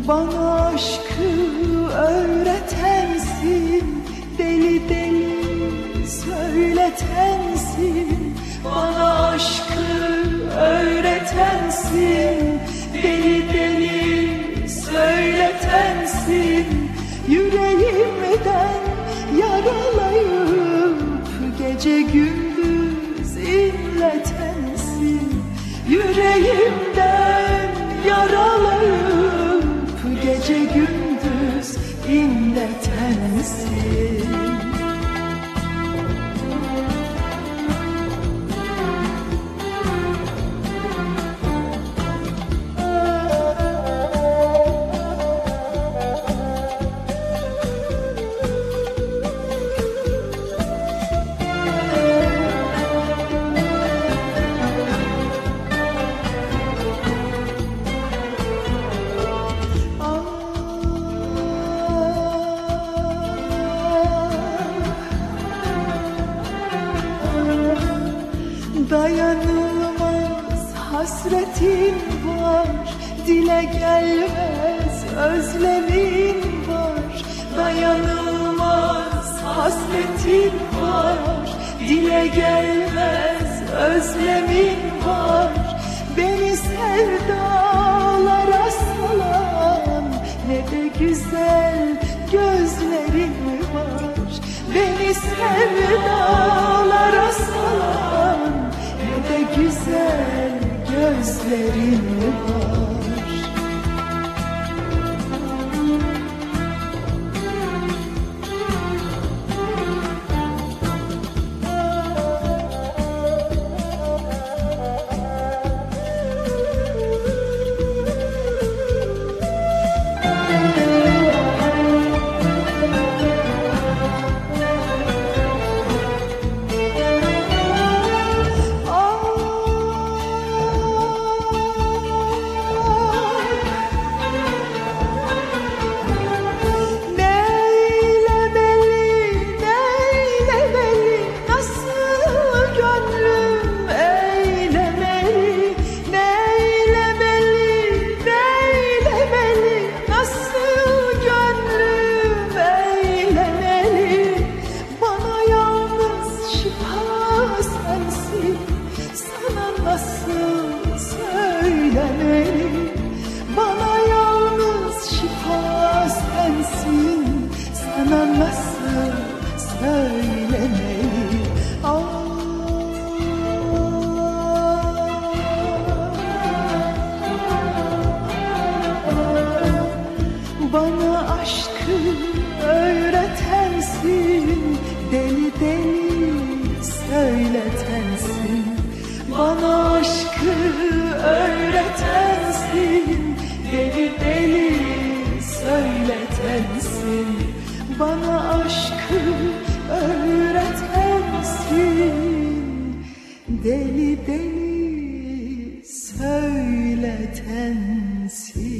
Bana aşkı öğretensin, deli deli söyletensin. Bana aşkı öğretensin, deli deli söyletensin. Yüreğimden yaralayıp gece gündüz inletensin. Yüreğimden yaralayıp gece gündüz inletensin. Dayanılmaz hasretin var, dile gelmez özlemin var. Dayanılmaz hasretin var, dile gelmez özlemin var. Beni sevdalara salan ne de güzel gözlerin var. Beni sevdalara salan ne de güzel gözlerin var. Nasıl söylemeli, bana yalnız şifa sensin. Sana nasıl söylemeli? Bana aşkı öğretensin, deli deli söyletensin. Bana aşkı öğretensin, deli deli söyletensin. Bana aşkı öğretensin, deli deli söyletensin.